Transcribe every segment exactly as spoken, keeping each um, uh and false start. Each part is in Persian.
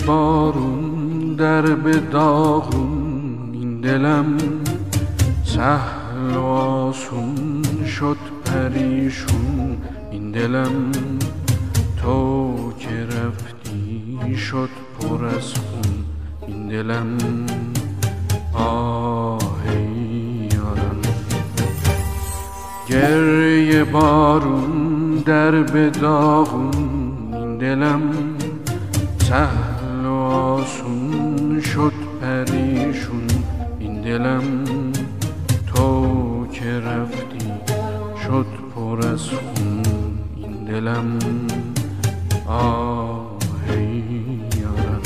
بارون در به داغون این دلم سهل و آسون شد پریشون این دلم تو که رفتی شد پر از خون این دلم آهی یارم گریه بارون در به داغون این دلم سهل و آسون شد پریشون این دلم تو که رفتی شد پر از خون این دلم آهی یارم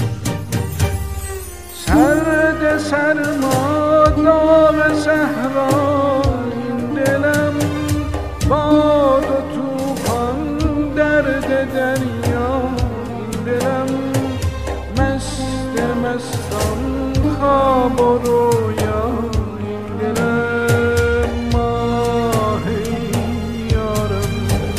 سرد سرما داغ صحرا این دلم باد و طوفان درد دریا این دلم مست مستان خواب و رویا این دلم ماهی یارم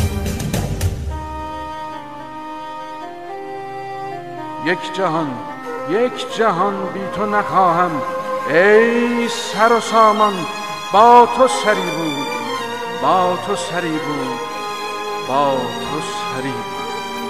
یک جهان یک جهان بی تو نخواهم ای سر و سامان با تو سری بود با تو سری بود با تو سری بود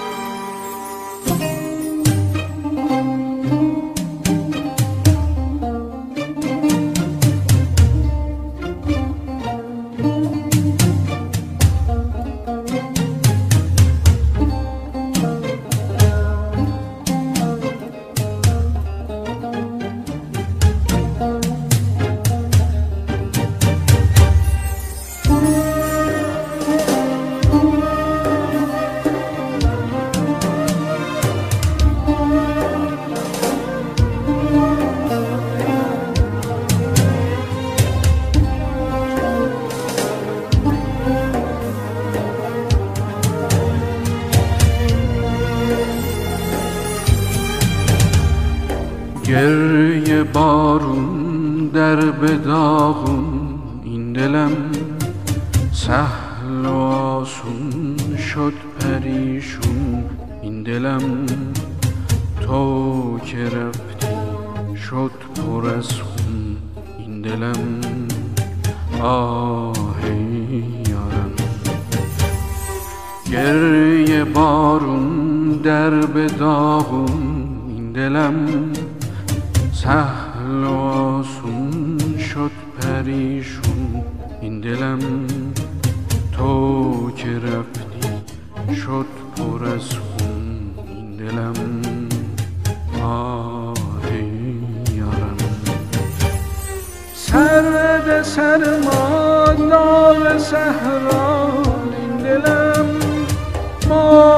گریه بارون در به داغون این دلم سهل و آسون شد پریشون این دلم تو که رفتی شد پر از خون این دلم آهی یارم گریه بارون در به داغون این دلم سهل و آسون شد پریشون این دلم تو که رفتی شد پر از خون این دلم آهی یارم سرد سرما داغ صحرا این دلم